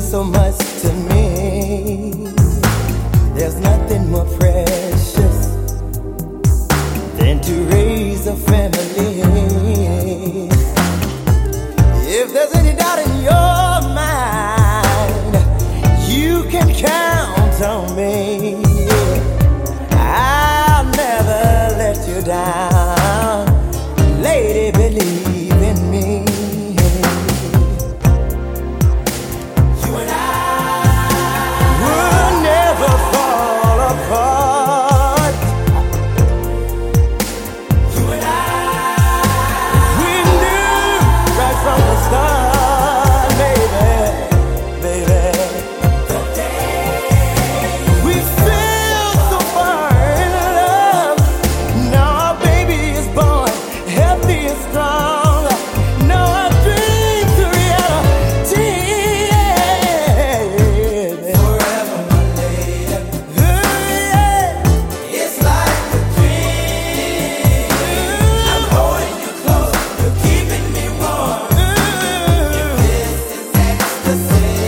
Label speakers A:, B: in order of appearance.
A: so much to me. There's nothing more precious than to raise a family. If there's any doubt in your mind, you can count on me. I'll never let you down, lady, believe in me. You and I will never fall apart. You and I, we knew right from the start, baby, baby. The day we feel so far in love, now our baby is born, healthy and strong. Now our dreams are reality. Forever, my lady. It's like a dream. I'm holding you close, you're keeping me warm. This is ecstasy.